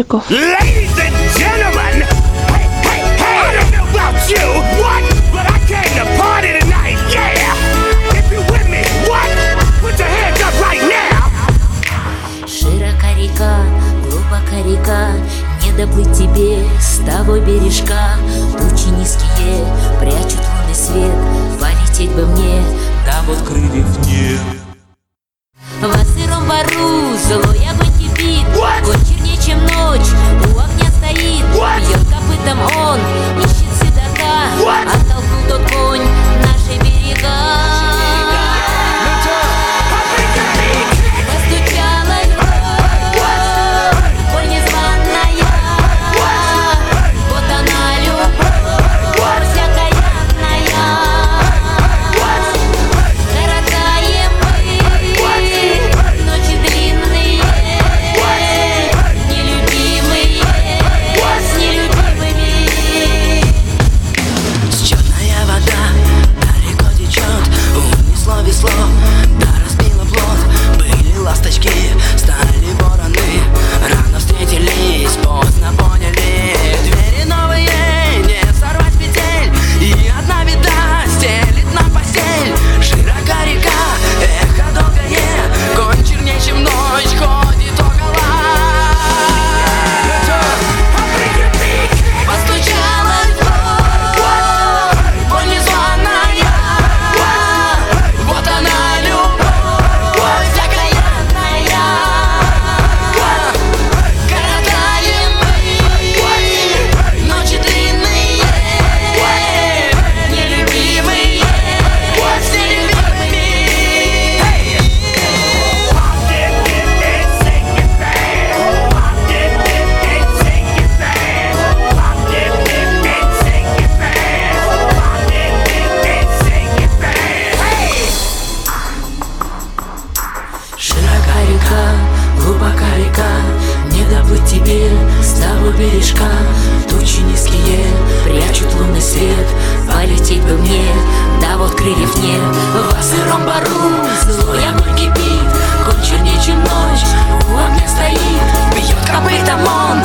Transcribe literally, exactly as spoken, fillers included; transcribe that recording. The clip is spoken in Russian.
великов. Широка река, глубока река, не доплыть тебе с того бережка. Тучи низкие прячут лунный свет, полететь бы мне, да вот крыльев нет. В сыром бару злой огонь кипит, конь чернее, чем ночь, у огня стоит. Бьет копытом он, ищет седока, оттолкнул тот конь наши берега. Широка река, глубока река, не доплыть тебе с того бережка. Тучи низкие прячут лунный свет, полететь бы мне, да вот крыльев нет. В сыром бару злой огонь кипит, конь чернее, чем ночь, у огня стоит. Бьет копытом он